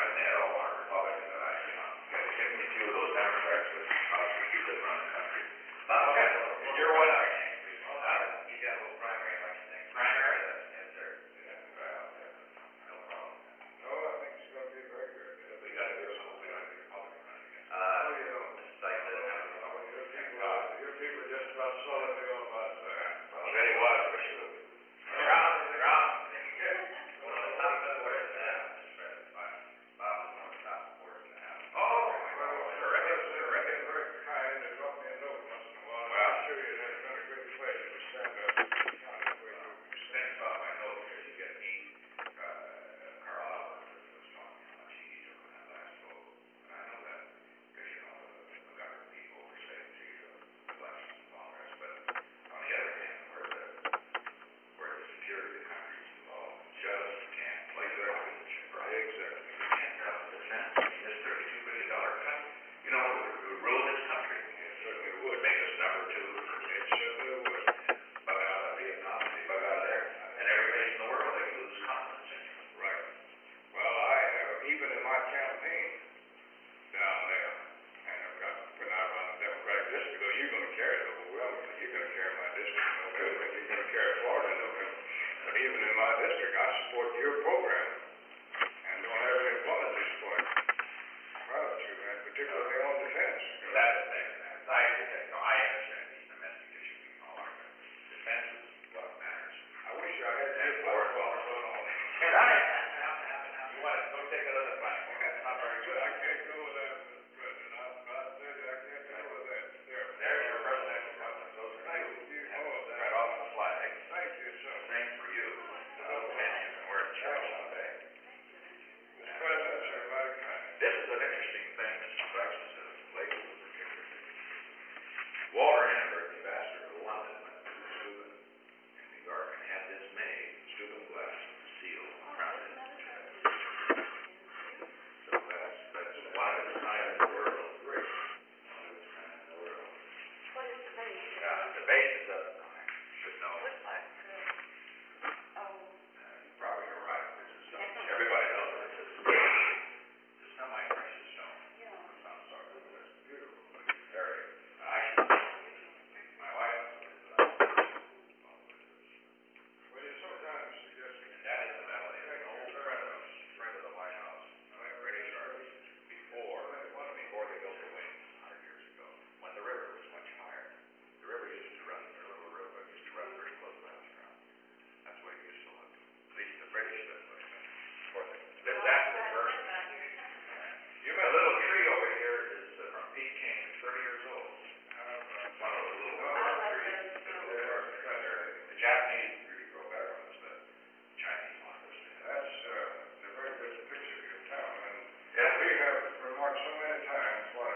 they had all our Republicans, and I, give me a few of those Democrats that obviously keep it around the country. Okay, you're one of them. You got a little primary election thing. Primary? Yes, sir. Yeah, well, no problem. No, I think it's going to be very good. We got to do something. We got to be Republican running against. You don't. Mrs. Sykes doesn't have a Republican. Your people just about sold me on about that. Well, I bet he was, but you. Wrong. One of the top supporters in the House, Mr. President. Bob was one of the top supporters in the House. Oh, terrific. Very kind to drop me a note once in a while. Well, I'm sure it has been a great pleasure to stand up and county where you thanks, Bob. I know because you get me, Carl Oliver, who was talking how much he took on that last vote. And I know that because, the government people were saying to you, elections and all the rest. But on the other hand, where the security of the country is involved, just can't play the relationship, right? Exactly. You can't cut the defense. This $32 billion cut, it would ruin this country. It certainly would. It would make us number 2. It certainly would. Bug out of Vietnam, they bug out of there. And every place in the world, they lose confidence in you. Right. Well, I have, even in my campaign down there, and I've got, when I run the Democratic district, though you're going to carry it overwhelmingly. You're going to carry my district in November, and you're going to carry Florida in November. But even in my district, I support your program and don't have any apologies for it. I'm proud of you, man, particularly on defense. That's the thing, man. I understand these domestic issues and all that. Defense is what matters. I wish I had that for it. Hey, Ronnie, you want to go take another bite? That's not very good. I can't go with that, Mr. President. I tell you, I can't go with that. There's your presidential government. Those are Thank you. right off the flag. Thank you, sir. Same for you. Opinion, and we're in church someday. Mr. President, sir, very kind. This is an interesting thing, Mr. Sykes, this is labeled as particularly. Walter Annenberg, the ambassador to London, went to Steuben in New York and had this made, Steuben glass with the seal mounted into it. So that's one of its kind in the world. Great. One of its kind in the world. What is the base? The base is a, you should know. Looks like, You probably are right. This is something, everybody knows what this is. It's a semi-precious stone. yeah. Some sort of this. Beautiful. Very. My wife Well, you're so kind of suggesting. and that is a medallion, an old friend of the White House, British Army, before they built the wing 100 years ago, when the river was much higher. The river used to run, the little river used to run pretty close to the ground. That's what it used to look. At least the British did. Of course, that's the version. You got a little tree over here is from Peking, 30 years old. It's one of those little trees. The Japanese really grow better ones, but Chinese ones are still. That's a very good picture of your town. And Yeah. we have remarked so many times why